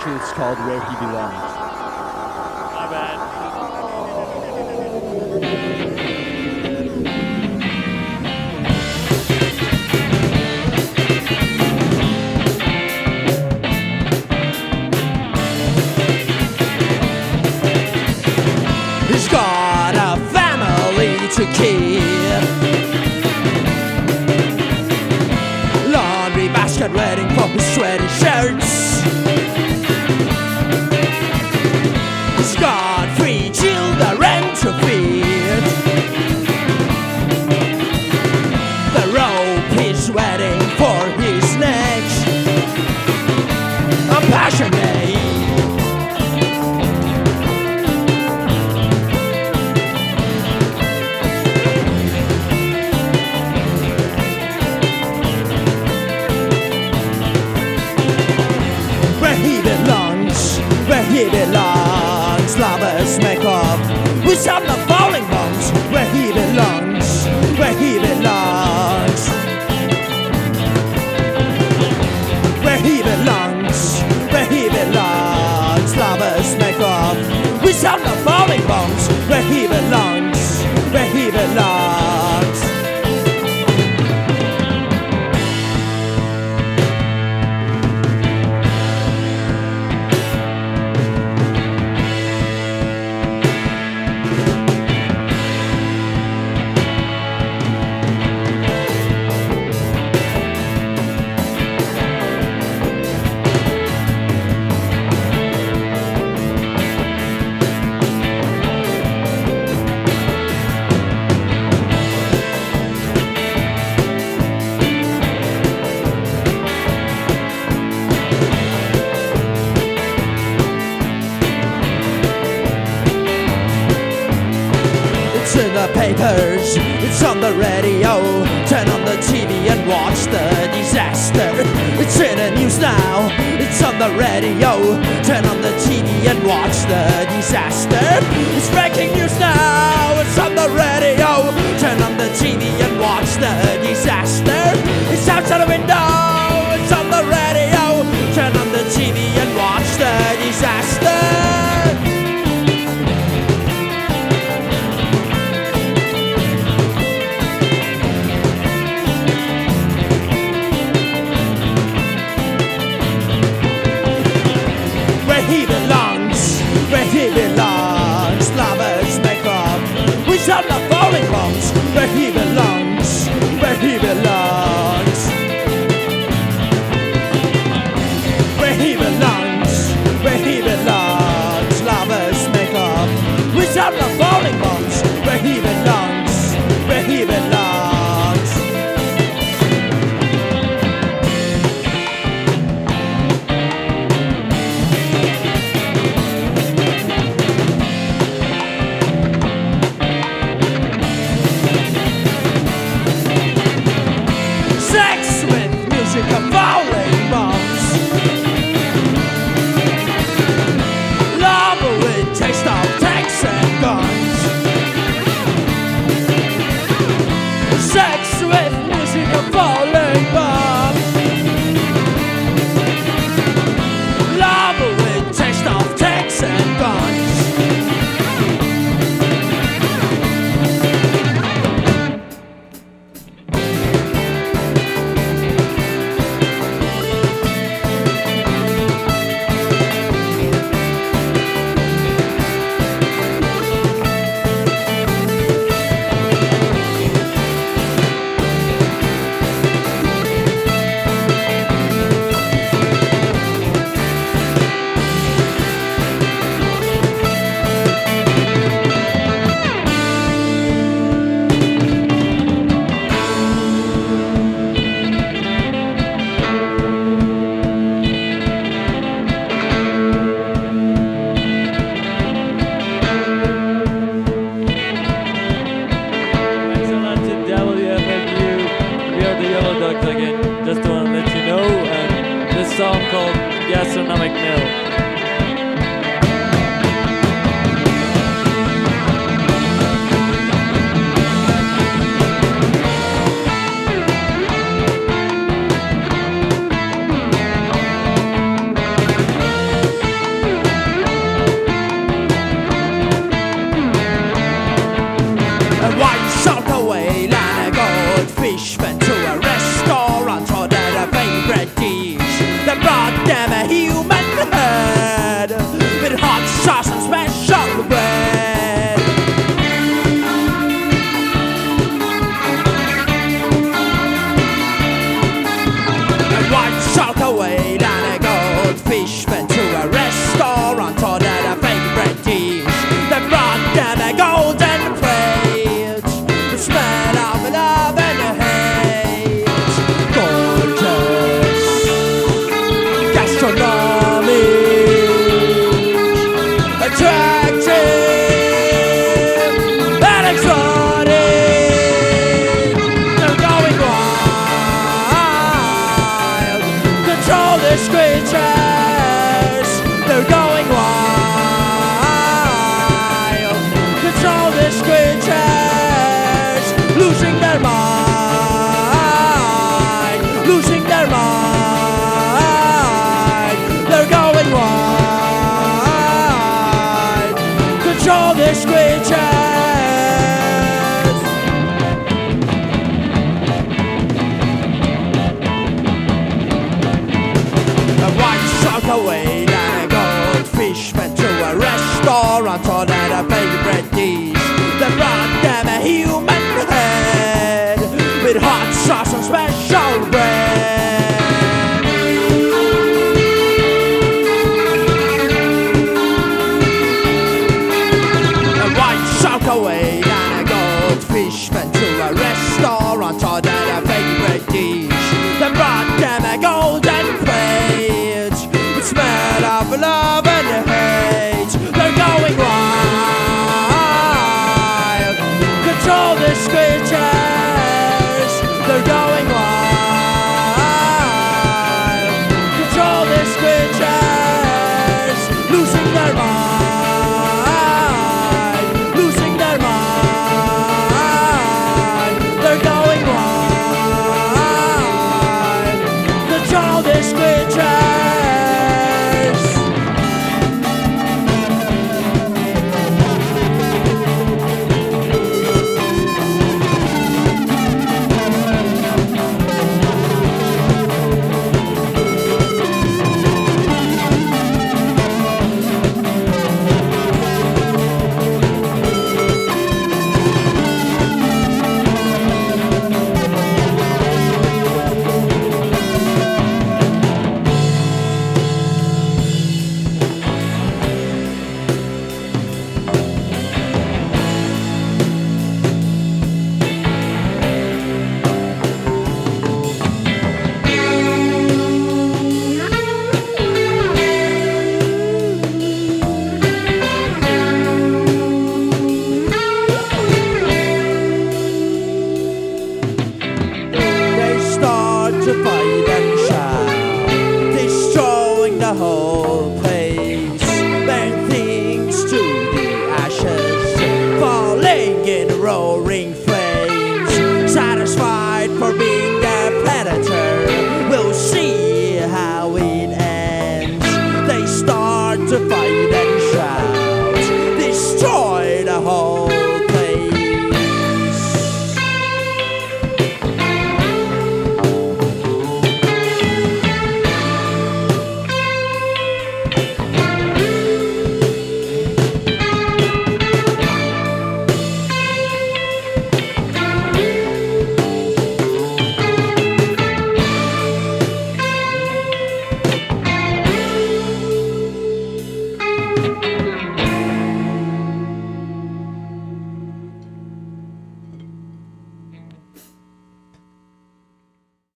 Actually, it's called Where He Belongs. My bad. He's got a family to keep, laundry basket waiting for his sweaty shirts. He's got 3 children to feed, the rope is waiting for his neck. I'm passionate. Where he belongs, lovers make up with some the falling bones. Where he belongs, where he belongs, where he belongs, where he belongs, lovers make up with some the falling bones. Where he belongs, where he belongs. It's in the papers, it's on the radio. Turn on the TV and watch the disaster. It's in the news now, it's on the radio. Turn on the TV and watch the disaster. It's breaking news now, it's on the radio. Turn on the TV and watch the disaster. It's outside the window, it's on the radio. Turn on the TV and watch the disaster. Where he belongs, lovers make up with some the falling bones. Where he belongs, where he belongs, where he belongs, where he belongs, lovers make up with some the falling bones. Where he belongs, where he belongs. Of falling bombs, love with taste of tanks and guns, sex with music of falling bombs, love with taste of tanks and guns. Song called Gastronomic Mill. these creatures losing their mind, losing their mind. They're going wild. Control these creatures. One shot away, then a goldfish went to a restaurant for their favorite dish. They brought them a human head with hot sauce and special bread. One shot away, then a goldfish went to a restaurant for their favorite dish. They brought them a golden plate with smell of love and hate. They're going wild. Control these creatures. They're going wild. Control these creatures. Losing their mind. Losing their mind. They're going wild. Control these creatures. To fight and shout, destroying the whole place, burn things to the ashes, falling in roaring flames, satisfied for being